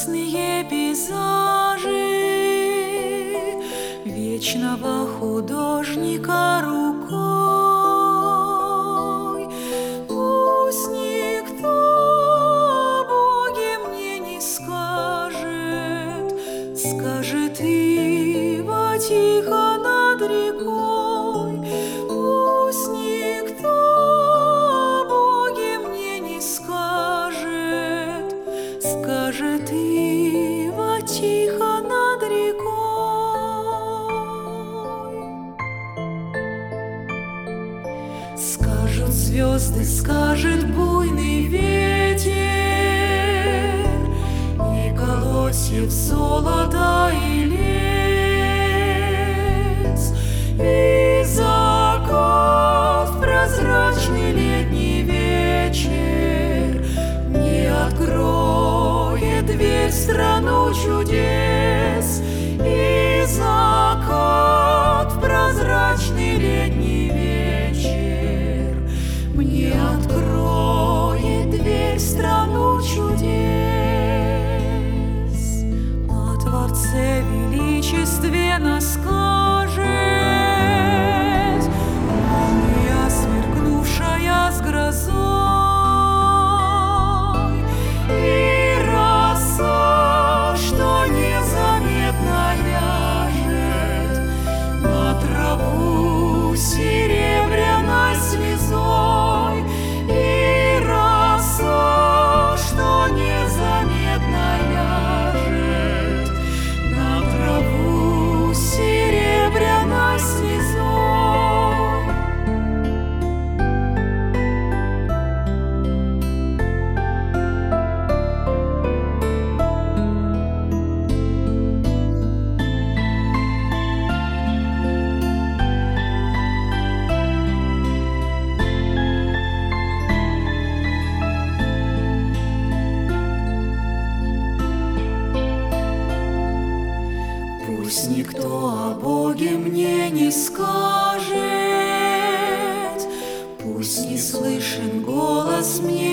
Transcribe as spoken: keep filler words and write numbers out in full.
прекрасные пейзажи вечного художника рукой. Пусть никто о Боге мне не скажет, скажет Ива тихо над рекой. Пусть никто о Боге мне не скажет, скажет Ива тихо над рекой. Скажут звезды, скажет буйный ветер, и колосьев золота и лес, и закат в прозрачный летний вечер не откроет дверь в страну чудес. И закат в прозрачный летний вечер мне откроет дверь в страну чудес. О Творце величественно скажет молния, сверкнувшая с грозой, и роса, что незаметно ляжет на траву серебряной слезой, и роса, что незаметно ляжет на траву серебряной слезой. Пусть никто о Боге мне не скажет, пусть не слышен голос мне